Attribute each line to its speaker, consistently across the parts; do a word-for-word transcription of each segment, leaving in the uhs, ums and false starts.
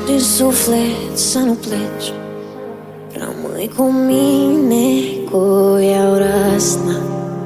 Speaker 1: din suflet să nu pleci. Rămâi cu mine, cu iau răsna.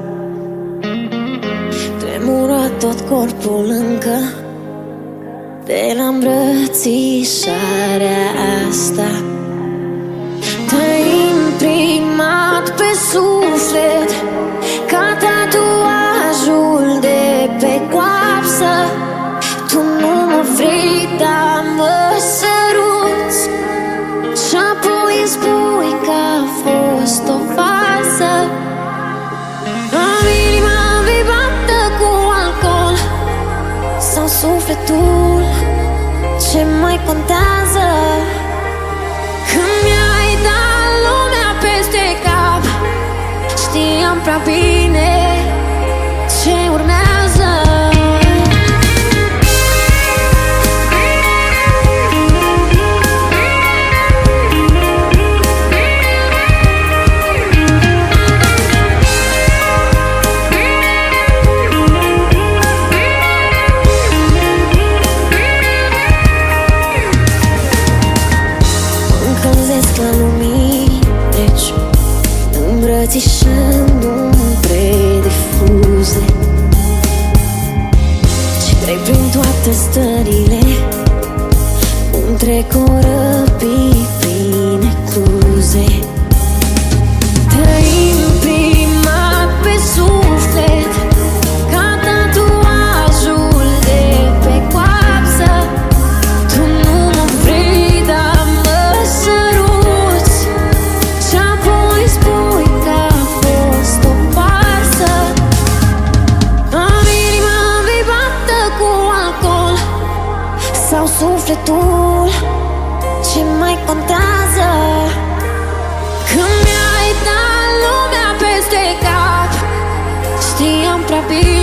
Speaker 1: Tremură tot corpul încă de la îmbrățișarea asta. Te-ai imprimat pe suflet ca tatuajul de pe coapsă. Tu nu mă vrei, dar mă săruți și apoi îmi spui că a fost o farsă. Am inima vibată cu alcool sau sufletul, ce mai contează? Când mi-ai dat lumea peste cap, știam prea bine ce urmează. La lumini treci, îmbrățișând umbre difuze și trec prin toate stările, cum trec o răpii prin ecluze. Te-ai imprimat pe suflet ca tatuajul de pe coapsă. Tu nu mă vrei, dar mă săruți și apoi spui că a fost o farsă. Am inima vibată cu alcool sau sufletul, ce mai contează? Când mi-ai dat lumea peste cap, știam prea bine